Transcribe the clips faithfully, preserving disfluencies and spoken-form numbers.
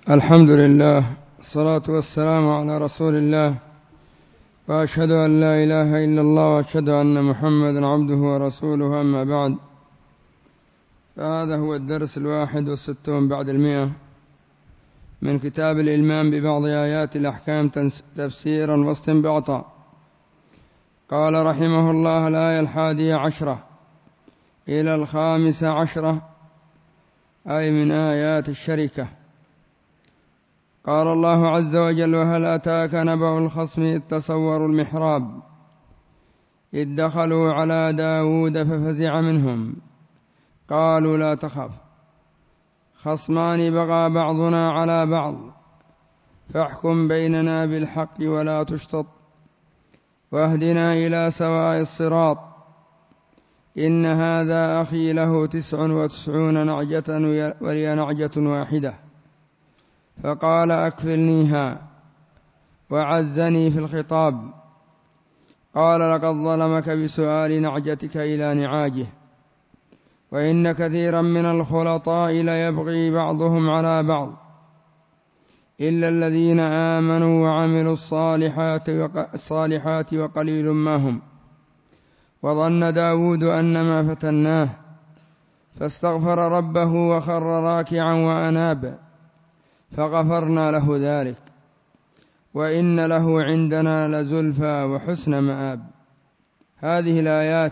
الحمد لله، الصلاة والسلام على رسول الله، وأشهد أن لا إله إلا الله وأشهد أن محمدا عبده ورسوله. أما بعد، فهذا هو الدرس الواحد والستون بعد المئة من كتاب الإلمام ببعض آيات الأحكام تفسيرا واستنباطا. قال رحمه الله: الآية الحادية عشرة إلى الخامسة عشرة، أي من آيات الشركة. قال الله عز وجل: وهل أتاك نبأ الخصم إذ تصوروا المحراب إذ دخلوا على داود ففزع منهم قالوا لا تخف خصمان بغى بعضنا على بعض فاحكم بيننا بالحق ولا تشطط واهدنا إلى سواء الصراط إن هذا أخي له تسع وتسعون نعجة ولي نعجة واحدة فقال أكفلنيها وعزني في الخطاب. قال: لقد ظلمك بسؤال نعجتك إلى نعاجه وإن كثيرا من الخلطاء ليبغي بعضهم على بعض إلا الذين آمنوا وعملوا الصالحات وقليل ما هم. وظن داود أنما فتناه فاستغفر ربه وخر راكعا وأناب فغفرنا له ذلك وإن له عندنا لزلفى وحسن مآب. هذه الآيات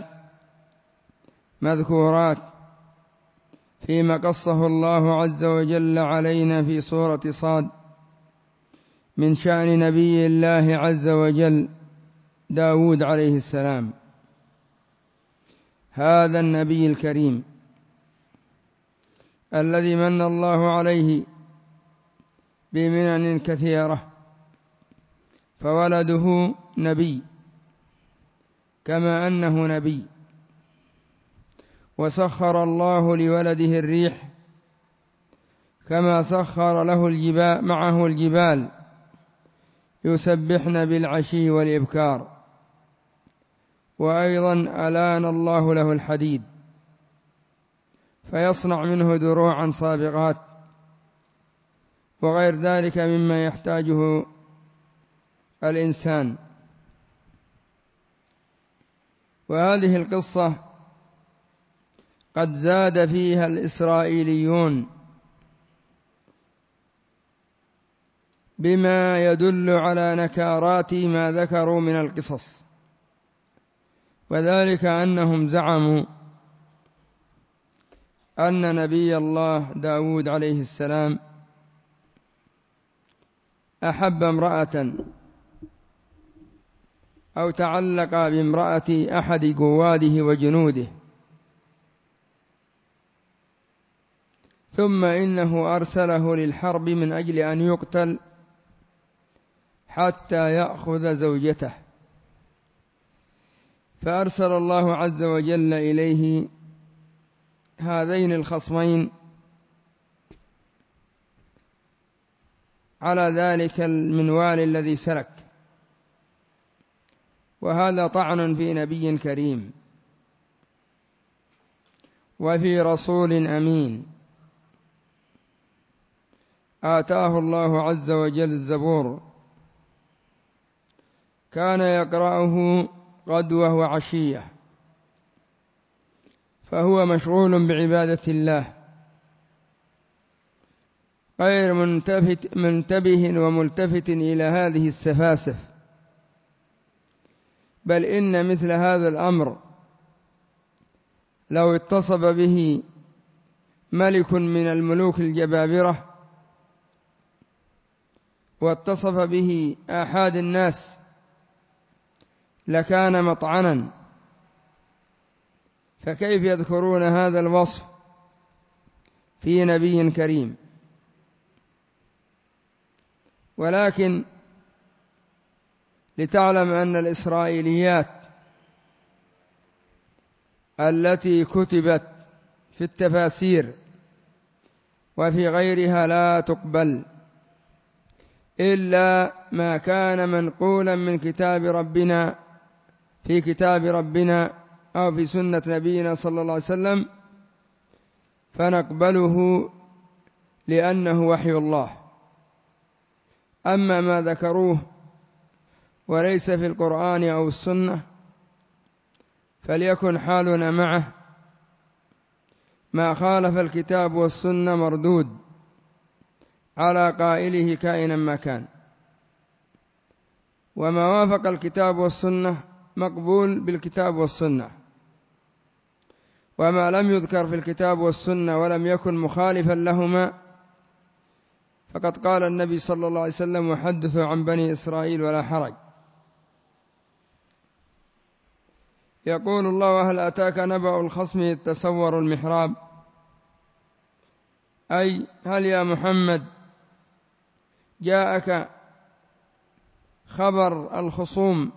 مذكورات فيما قصه الله عز وجل علينا في سورة صاد من شأن نبي الله عز وجل داود عليه السلام، هذا النبي الكريم الذي من الله عليه بمنن كثيرة، فولده نبي كما أنه نبي، وسخر الله لولده الريح كما سخر له الجبال معه الجبال يسبحن بالعشي والإبكار، وأيضا ألان الله له الحديد فيصنع منه دروعا سابقات وغير ذلك مما يحتاجه الإنسان. وهذه القصة قد زاد فيها الإسرائيليون بما يدل على نكارات ما ذكروا من القصص، وذلك أنهم زعموا أن نبي الله داود عليه السلام أحب امرأة أو تعلق بامرأة أحد قواده وجنوده، ثم إنه أرسله للحرب من أجل أن يقتل حتى يأخذ زوجته، فأرسل الله عز وجل إليه هذين الخصمين على ذلك المنوال الذي سلك. وهذا طعن في نبي كريم وفي رسول أمين آتاه الله عز وجل الزبور، كان يقرأه غدوة وعشية، فهو مشغول بعبادة الله غير منتفت منتبه وملتفت إلى هذه السفاسف، بل إن مثل هذا الأمر لو اتصف به ملك من الملوك الجبابرة واتصف به أحد الناس لكان مطعنا، فكيف يذكرون هذا الوصف في نبي كريم؟ ولكن لتعلم أن الإسرائيليات التي كتبت في التفاسير وفي غيرها لا تقبل إلا ما كان منقولا من كتاب ربنا في كتاب ربنا أو في سنة نبينا صلى الله عليه وسلم، فنقبله لأنه وحي الله. أما ما ذكروه وليس في القرآن أو السنة فليكن حالنا معه ما خالف الكتاب والسنة مردود على قائله كائنا ما كان، وما وافق الكتاب والسنة مقبول بالكتاب والسنة، وما لم يذكر في الكتاب والسنة ولم يكن مخالفا لهما فقد قال النبي صلى الله عليه وسلم: وحدثوا عن بني إسرائيل ولا حرج. يقول الله: هل أتاك نبأ الخصم إذ تسوروا المحراب، أي هل يا محمد جاءك خبر الخصوم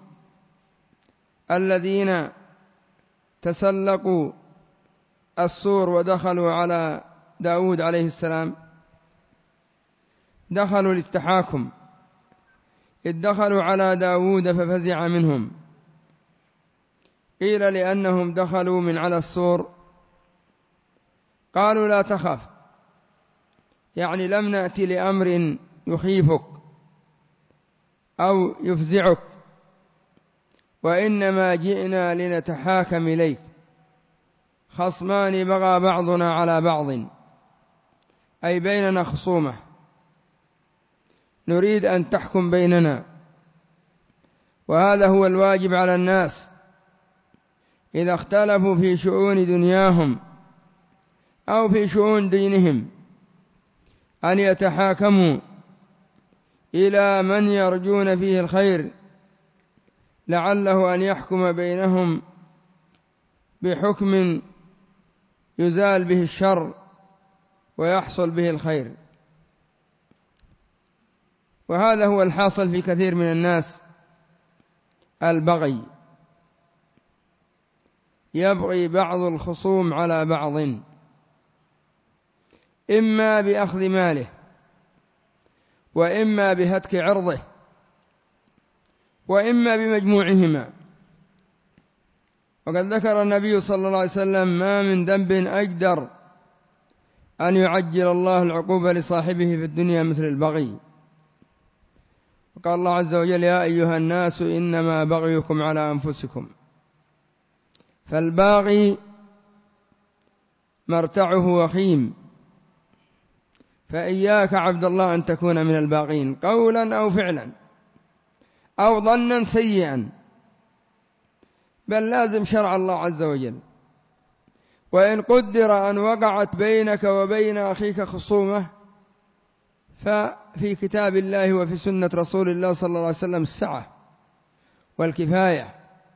الذين تسلقوا السور ودخلوا على داود عليه السلام؟ دخلوا للتحاكم، إذ دخلوا على داود ففزع منهم، قيل لأنهم دخلوا من على السور، قالوا لا تخف، يعني لم نأتي لأمر يخيفك أو يفزعك، وإنما جئنا لنتحاكم إليك، خصمان بغى بعضنا على بعض، أي بيننا خصومة نريد أن تحكم بيننا، وهذا هو الواجب على الناس إذا اختلفوا في شؤون دنياهم أو في شؤون دينهم أن يتحاكموا إلى من يرجون فيه الخير، لعله أن يحكم بينهم بحكم يزال به الشر ويحصل به الخير. وهذا هو الحاصل في كثير من الناس، البغي، يبغي بعض الخصوم على بعض، إما بأخذ ماله وإما بهتك عرضه وإما بمجموعهما. وقد ذكر النبي صلى الله عليه وسلم: ما من ذنب أجدر أن يعجل الله العقوبة لصاحبه في الدنيا مثل البغي. وقال الله عز وجل: يا أيها الناس إنما بغيكم على أنفسكم. فالباغي مرتعه وخيم، فإياك عبد الله أن تكون من الباغين قولا أو فعلا أو ظنا سيئا، بل لازم شرع الله عز وجل. وإن قدر أن وقعت بينك وبين أخيك خصومة ففي كتاب الله وفي سنة رسول الله صلى الله عليه وسلم السعة والكفاية.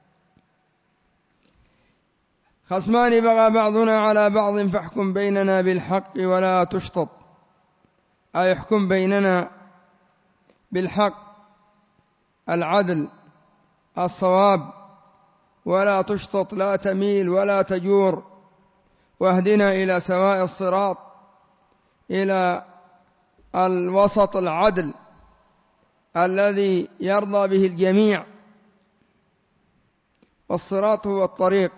خصمان بغى بعضنا على بعض فاحكم بيننا بالحق ولا تشطط، أي احكم بيننا بالحق العدل الصواب، ولا تشطط، لا تميل ولا تجور، واهدنا إلى سواء الصراط، إلى الوسط العدل الذي يرضى به الجميع، والصراط هو الطريق.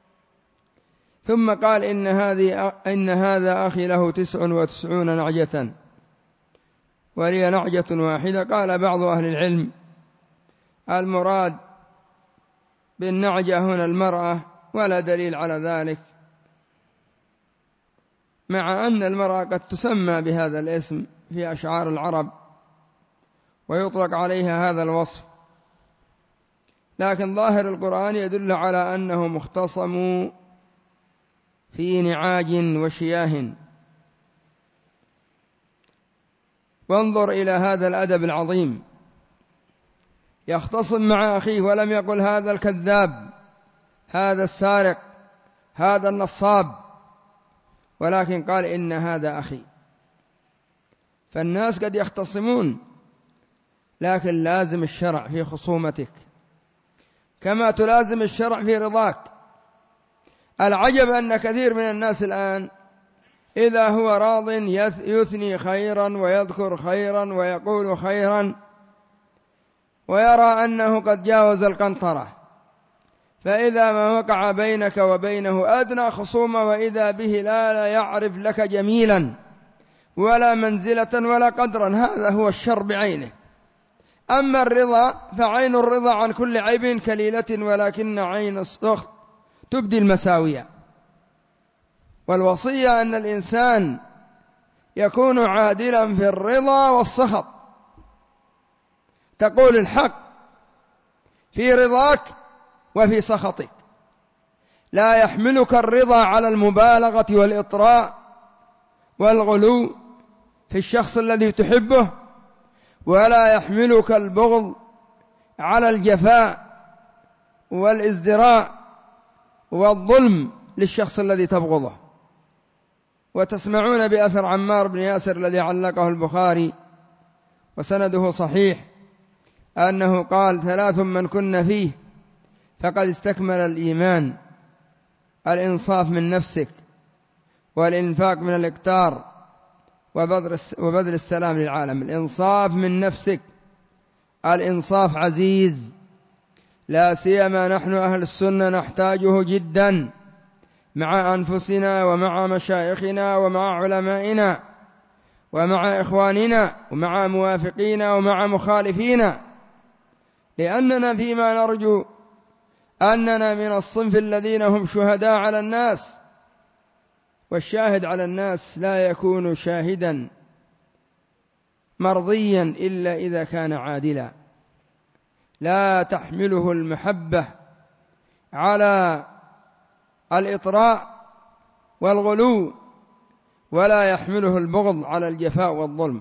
ثم قال: إن, هذه إن هذا أخي له تسع وتسعون نعجة ولي نعجة واحدة. قال بعض أهل العلم: المراد بالنعجة هنا المرأة، ولا دليل على ذلك، مع أن المرأة قد تسمى بهذا الاسم في أشعار العرب ويطلق عليها هذا الوصف، لكن ظاهر القرآن يدل على أنهم اختصموا في نعاج وشياه. وانظر إلى هذا الأدب العظيم، يختصم مع أخيه ولم يقل هذا الكذاب، هذا السارق، هذا النصاب، ولكن قال: إن هذا أخي. فالناس قد يختصمون، لكن لازم الشرع في خصومتك كما تلازم الشرع في رضاك. العجب أن كثير من الناس الآن إذا هو راض يثني خيرا ويذكر خيرا ويقول خيرا ويرى أنه قد جاوز القنطرة، فإذا ما وقع بينك وبينه أدنى خصومة وإذا به لا يعرف لك جميلا ولا منزلة ولا قدرا، هذا هو الشر بعينه. أما الرضا فعين الرضا عن كل عيب كليلة، ولكن عين السخط تبدي المساوية. والوصية أن الإنسان يكون عادلا في الرضا والسخط، تقول الحق في رضاك وفي سخطك، لا يحملك الرضا على المبالغة والإطراء والغلو في الشخص الذي تحبه، ولا يحملك البغض على الجفاء والازدراء والظلم للشخص الذي تبغضه. وتسمعون بأثر عمار بن ياسر الذي علقه البخاري وسنده صحيح، أنه قال: ثلاث من كن فيه فقد استكمل الإيمان: الإنصاف من نفسك، والإنفاق من الإكتار، وبذل السلام للعالم. الإنصاف من نفسك، الإنصاف عزيز، لا سيما نحن أهل السنة نحتاجه جدا مع أنفسنا ومع مشايخنا ومع علمائنا ومع إخواننا ومع موافقينا ومع مخالفينا، لأننا فيما نرجو أننا من الصنف الذين هم شهداء على الناس، والشاهد على الناس لا يكون شاهدا مرضيا إلا إذا كان عادلا، لا تحمله المحبة على الإطراء والغلو، ولا يحمله البغض على الجفاء والظلم.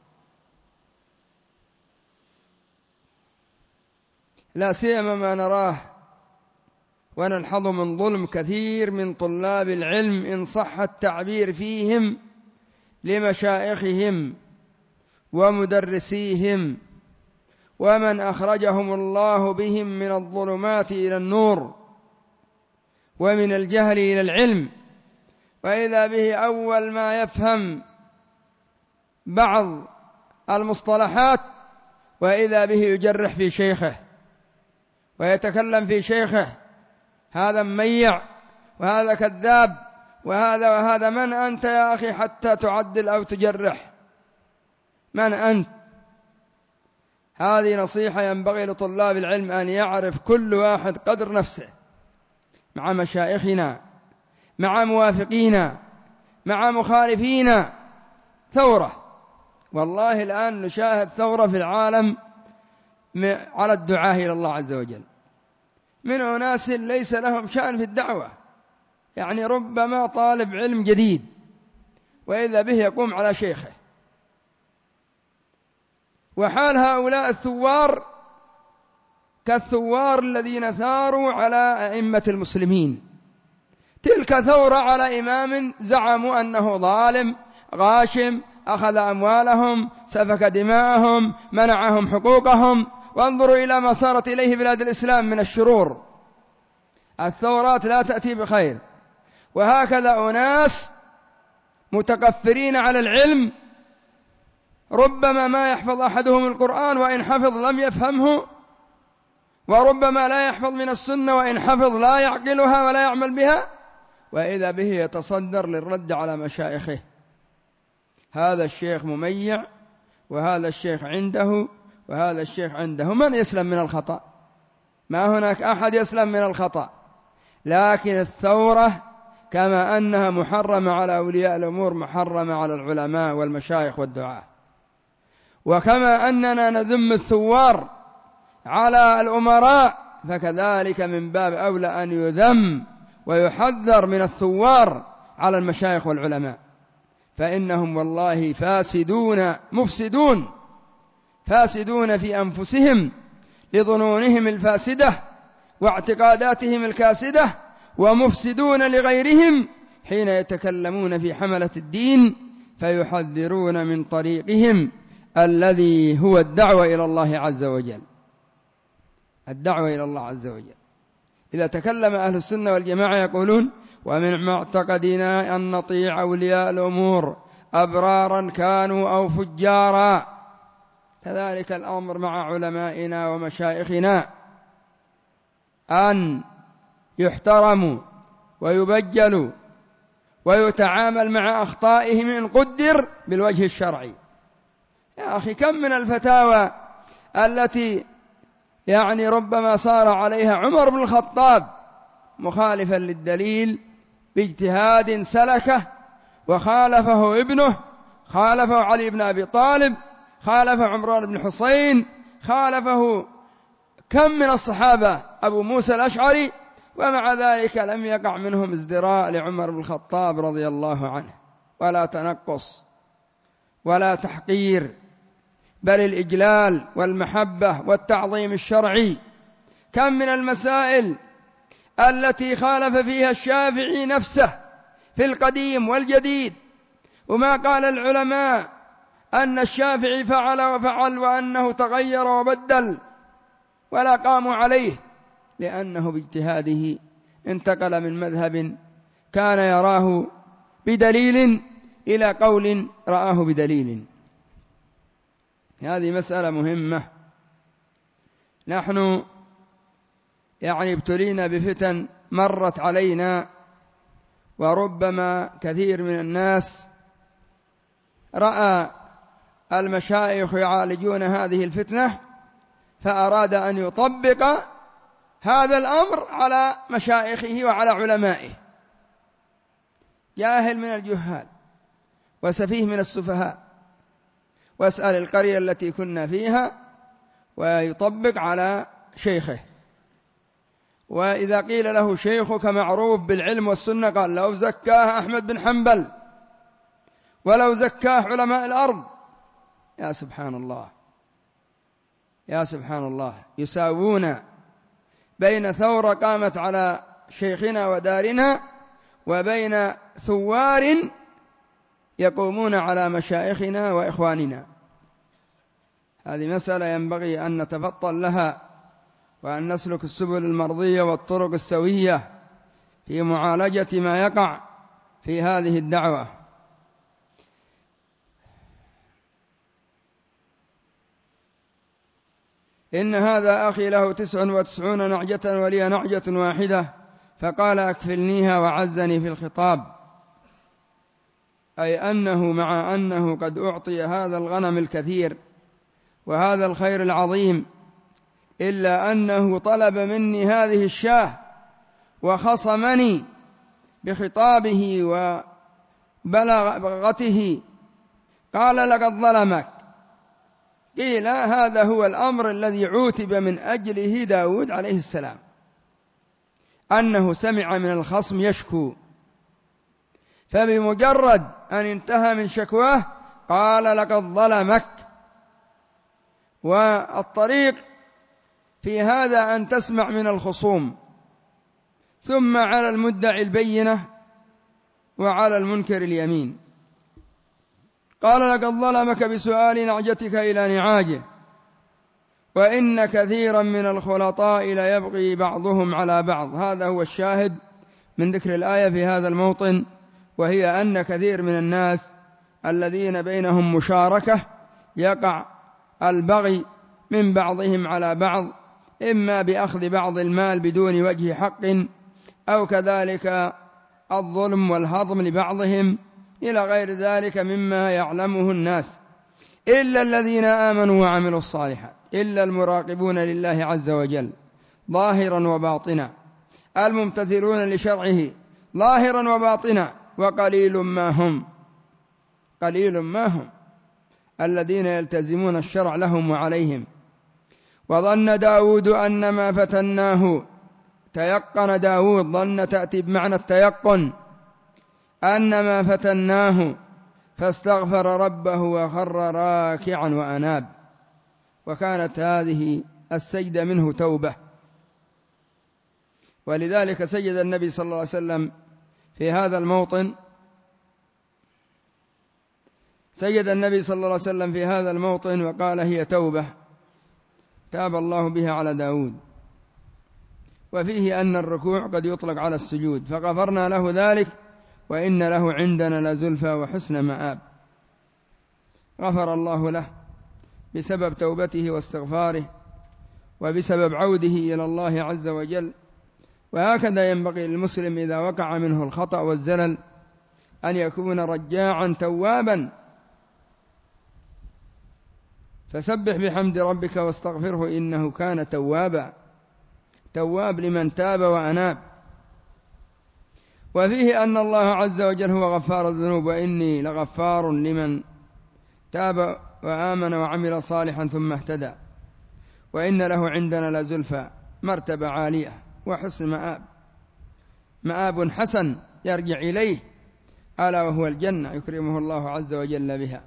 لا سيما ما نراه ونلحظ من ظلم كثير من طلاب العلم إن صح التعبير فيهم لمشايخهم ومدرسيهم، ومن أخرجهم الله بهم من الظلمات إلى النور ومن الجهل إلى العلم، وإذا به أول ما يفهم بعض المصطلحات وإذا به يجرح في شيخه ويتكلم في شيخه: هذا مميع، وهذا كذاب، وهذا وهذا. من أنت يا أخي حتى تعدل أو تجرح؟ من أنت؟ هذه نصيحة ينبغي لطلاب العلم أن يعرف كل واحد قدر نفسه مع مشايخنا، مع موافقينا، مع مخالفينا. ثورة، والله الآن نشاهد ثورة في العالم على الدعاة إلى الله عز وجل، من أناس ليس لهم شأن في الدعوة، يعني ربما طالب علم جديد وإذا به يقوم على شيخه. وحال هؤلاء الثوار كالثوار الذين ثاروا على أئمة المسلمين. تلك ثورة على إمام زعموا أنه ظالم غاشم، أخذ أموالهم، سفك دماءهم، منعهم حقوقهم، وانظروا إلى ما صارت إليه بلاد الإسلام من الشرور. الثورات لا تأتي بخير. وهكذا أناس متكفرين على العلم، ربما ما يحفظ أحدهم القرآن وإن حفظ لم يفهمه، وربما لا يحفظ من السنة وإن حفظ لا يعقلها ولا يعمل بها، وإذا به يتصدر للرد على مشايخه: هذا الشيخ مميع، وهذا الشيخ عنده، وهذا الشيخ عنده. من يسلم من الخطأ؟ ما هناك أحد يسلم من الخطأ. لكن الثورة كما أنها محرمة على أولياء الأمور محرمة على العلماء والمشايخ والدعاة، وكما أننا نذم الثوار على الأمراء فكذلك من باب أولى أن يذم ويحذر من الثوار على المشايخ والعلماء، فإنهم والله فاسدون مفسدون، فاسدون في أنفسهم لظنونهم الفاسدة واعتقاداتهم الكاسدة، ومفسدون لغيرهم حين يتكلمون في حملة الدين فيحذرون من طريقهم الذي هو الدعوة إلى الله عز وجل. الدعوة إلى الله عز وجل. إذا تكلم أهل السنة والجماعة يقولون: ومن معتقدنا أن نطيع أولياء الأمور أبرارا كانوا أو فجارا. كذلك الأمر مع علمائنا ومشايخنا، أن يحترموا ويبجلوا ويتعامل مع أخطائهم إن قدر بالوجه الشرعي. يا أخي كم من الفتاوى التي يعني ربما صار عليها عمر بن الخطاب مخالفا للدليل باجتهاد سلكه، وخالفه ابنه، خالفه علي بن أبي طالب، خالفه عمران بن حسين، خالفه كم من الصحابة، أبو موسى الأشعري، ومع ذلك لم يقع منهم ازدراء لعمر بن الخطاب رضي الله عنه، ولا تنقص ولا تحقير، بل الإجلال والمحبة والتعظيم الشرعي. كم من المسائل التي خالف فيها الشافعي نفسه في القديم والجديد، وما قال العلماء أن الشافعي فعل وفعل وأنه تغير وبدل، ولا قاموا عليه، لأنه باجتهاده انتقل من مذهب كان يراه بدليل إلى قول رآه بدليل. هذه مسألة مهمة. نحن يعني ابتلينا بفتن مرت علينا، وربما كثير من الناس رأى المشايخ يعالجون هذه الفتنة فأراد أن يطبق هذا الأمر على مشايخه وعلى علمائه. جاهل من الجهال وسفيه من السفهاء، واسأل القرية التي كنا فيها، ويطبق على شيخه. وإذا قيل له شيخك معروف بالعلم والسنة قال لو زكاه أحمد بن حنبل ولو زكاه علماء الأرض. يا سبحان الله، يا سبحان الله، يساوون بين ثورة قامت على شيخنا ودارنا وبين ثوار يقومون على مشايخنا وإخواننا. هذه مسألة ينبغي أن نتفطن لها، وأن نسلك السبل المرضية والطرق السوية في معالجة ما يقع في هذه الدعوة. إن هذا أخي له تسع وتسعون نعجة ولي نعجة واحدة، فقال أكفلنيها وعزني في الخطاب، أي أنه مع أنه قد أعطي هذا الغنم الكثير وهذا الخير العظيم، إلا أنه طلب مني هذه الشاة وخصمني بخطابه وبلغته، قال لقد ظلمك. قيل هذا هو الأمر الذي عوتب من أجله داود عليه السلام، أنه سمع من الخصم يشكو، فبمجرد أن انتهى من شكواه قال لقد ظلمك. والطريق في هذا أن تسمع من الخصوم، ثم على المدعي البينة وعلى المنكر اليمين. قال لقد ظلمك بسؤال نعجتك إلى نعاجه، وإن كثيرا من الخلطاء ليبغي بعضهم على بعض. هذا هو الشاهد من ذكر الآية في هذا الموطن، وهي أن كثير من الناس الذين بينهم مشاركة يقع البغي من بعضهم على بعض، إما بأخذ بعض المال بدون وجه حق، أو كذلك الظلم والهضم لبعضهم، إلى غير ذلك مما يعلمه الناس، إلا الذين آمنوا وعملوا الصالحات، إلا المراقبون لله عز وجل ظاهرا وباطنا، الممتثلون لشرعه ظاهرا وباطنا، وقليل ما هم، قليل ما هم الذين يلتزمون الشرع لهم وعليهم. وظن داود أن ما فتناه، تيقن داود، ظن تأتي بمعنى التيقن، أن ما فتناه فاستغفر ربه وخر راكعا وأناب، وكانت هذه السجدة منه توبة. ولذلك سجد النبي صلى الله عليه وسلم في هذا الموطن، سجد النبي صلى الله عليه وسلم في هذا الموطن وقال هي توبة تاب الله بها على داود. وفيه أن الركوع قد يطلق على السجود، فغفرنا له ذلك وإن له عندنا لزلفى وحسن مآب. غفر الله له بسبب توبته واستغفاره وبسبب عوده إلى الله عز وجل. وهكذا ينبغي للمسلم إذا وقع منه الخطأ والزلل أن يكون رجاعا توابا، فسبح بحمد ربك واستغفره إنه كان توابا، تواب لمن تاب وأناب. وفيه أن الله عز وجل هو غفار الذنوب، وإني لغفار لمن تاب وآمن وعمل صالحا ثم اهتدى، وإن له عندنا لزلفى، مرتبة عالية وحسن مآب، مآب حسن يرجع إليه، ألا وهو الجنة يكرمه الله عز وجل بها.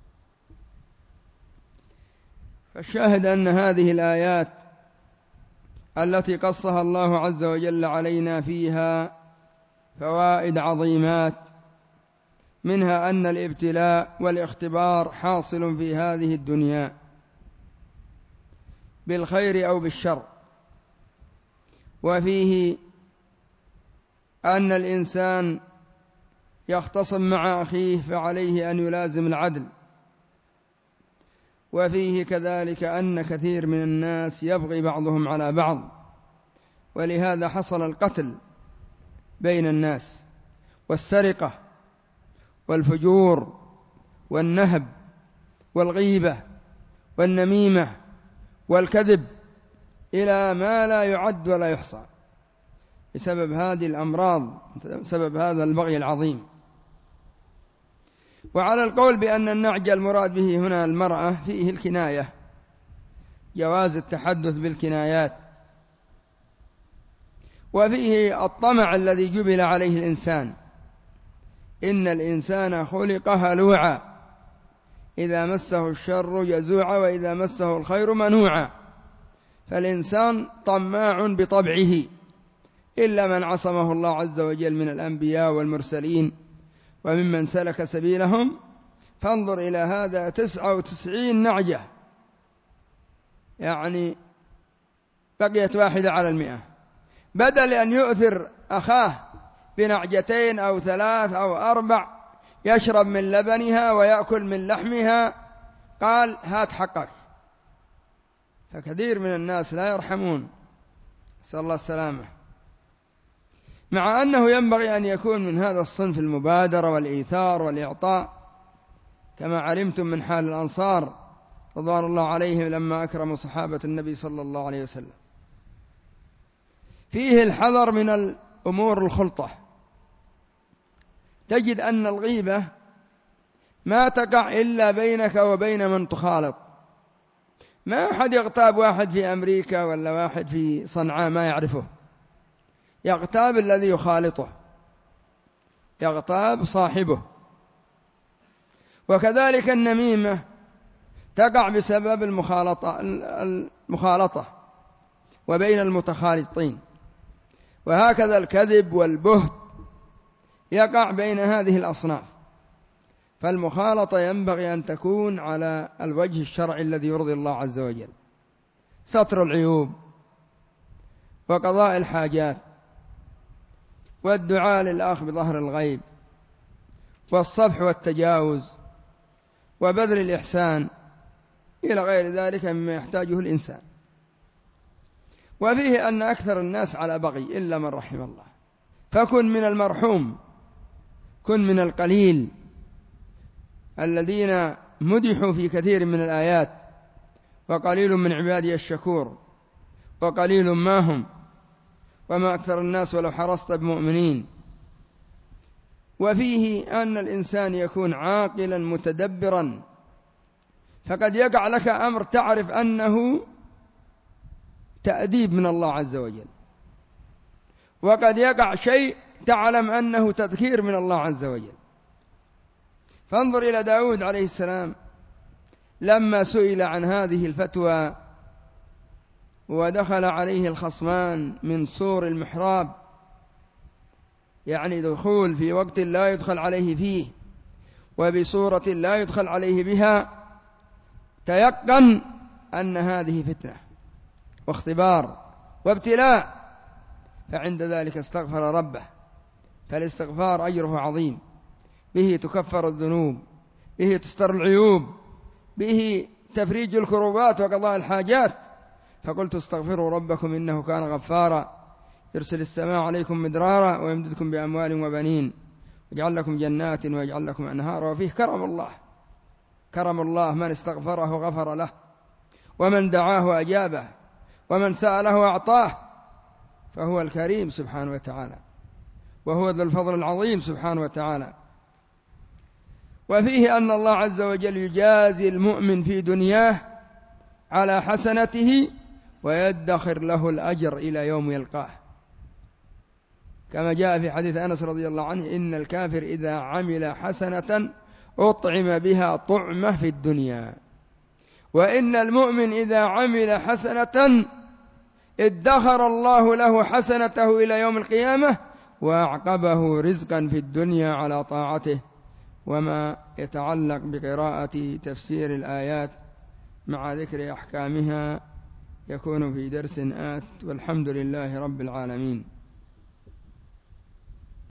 فالشاهد أن هذه الآيات التي قصها الله عز وجل علينا فيها فوائد عظيمات، منها أن الابتلاء والاختبار حاصل في هذه الدنيا بالخير أو بالشر، وفيه أن الإنسان يختصم مع أخيه فعليه أن يلازم العدل، وفيه كذلك أن كثير من الناس يبغي بعضهم على بعض، ولهذا حصل القتل بين الناس والسرقة والفجور والنهب والغيبة والنميمة والكذب إلى ما لا يعد ولا يحصى بسبب هذه الأمراض، بسبب هذا البغي العظيم. وعلى القول بأن النعج المراد به هنا المرأة فيه الكناية، جواز التحدث بالكنايات، وفيه الطمع الذي جبل عليه الإنسان، إن الإنسان خلق هلوعا إذا مسه الشر جزوعا وإذا مسه الخير منوعا، فالإنسان طماع بطبعه إلا من عصمه الله عز وجل من الأنبياء والمرسلين وممن سلك سبيلهم. فانظر إلى هذا تسعة وتسعين نعجة، يعني بقيت واحدة على المئة، بدل أن يؤثر أخاه بنعجتين أو ثلاث أو أربع يشرب من لبنها ويأكل من لحمها، قال هات حقك. فكثير من الناس لا يرحمون، نسأل الله السلامة، مع أنه ينبغي أن يكون من هذا الصنف المبادرة والإيثار والإعطاء، كما علمتم من حال الأنصار رضوان الله عليهم لما أكرموا صحابة النبي صلى الله عليه وسلم. فيه الحذر من الأمور الخلطة، تجد أن الغيبة ما تقع إلا بينك وبين من تخالط، ما أحد يغتاب واحد في أمريكا ولا واحد في صنعاء ما يعرفه، يغتاب الذي يخالطه، يغتاب صاحبه. وكذلك النميمة تقع بسبب المخالطة المخالطة وبين المتخالطين، وهكذا الكذب والبهت يقع بين هذه الأصناف. فالمخالطة ينبغي أن تكون على الوجه الشرعي الذي يرضي الله عز وجل، ستر العيوب وقضاء الحاجات والدعاء للأخ بظهر الغيب والصفح والتجاوز وبذل الإحسان إلى غير ذلك مما يحتاجه الإنسان. وفيه أن أكثر الناس على بغي إلا من رحم الله، فكن من المرحوم، كن من القليل الذين مدحوا في كثير من الآيات، وقليل من عبادي الشكور وقليل ما هم وما أكثر الناس ولو حرصت بمؤمنين. وفيه أن الإنسان يكون عاقلا متدبرا، فقد يقع لك أمر تعرف أنه تأديب من الله عز وجل، وقد يقع شيء تعلم أنه تذكير من الله عز وجل. فانظر إلى داود عليه السلام لما سئل عن هذه الفتوى ودخل عليه الخصمان من سور المحراب، يعني دخول في وقت لا يدخل عليه فيه وبصورة لا يدخل عليه بها، تيقن أن هذه فتنة واختبار وابتلاء، فعند ذلك استغفر ربه. فالاستغفار أجره عظيم، به تكفر الذنوب، به تستر العيوب، به تفريج الكروبات وقضاء الحاجات. فقلت استغفروا ربكم إنه كان غفارا يرسل السماء عليكم مدرارا ويمددكم بأموال وبنين ويجعل لكم جنات ويجعل لكم أنهارا. وفيه كرم الله، كرم الله من استغفره غفر له ومن دعاه أجابه، ومن سأله أعطاه، فهو الكريم سبحانه وتعالى، وهو ذو الفضل العظيم سبحانه وتعالى. وفيه أن الله عز وجل يجازي المؤمن في دنياه على حسنته ويدخر له الأجر إلى يوم يلقاه، كما جاء في حديث أنس رضي الله عنه: إن الكافر إذا عمل حسنة أطعم بها طعمة في الدنيا، وإن المؤمن إذا عمل حسنة ادخر الله له حسنته إلى يوم القيامة وأعقبه رزقا في الدنيا على طاعته. وما يتعلق بقراءة تفسير الآيات مع ذكر أحكامها يكون في درس آت، والحمد لله رب العالمين.